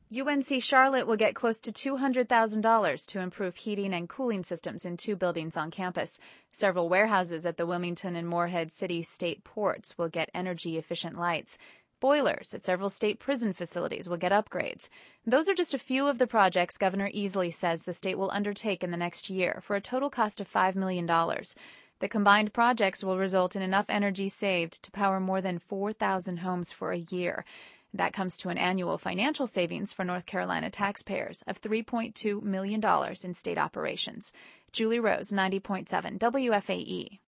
UNC Charlotte will get close to $200,000 to improve heating and cooling systems in 2 buildings on campus. Several warehouses at the Wilmington and Morehead City state ports will get energy-efficient lights. Boilers at several state prison facilities will get upgrades. Those are just a few of the projects Governor Easley says the state will undertake in the next year for a total cost of $5 million. The combined projects will result in enough energy saved to power more than 4,000 homes for a year. That comes to an annual financial savings for North Carolina taxpayers of $3.2 million in state operations. Julie Rose, 90.7 WFAE.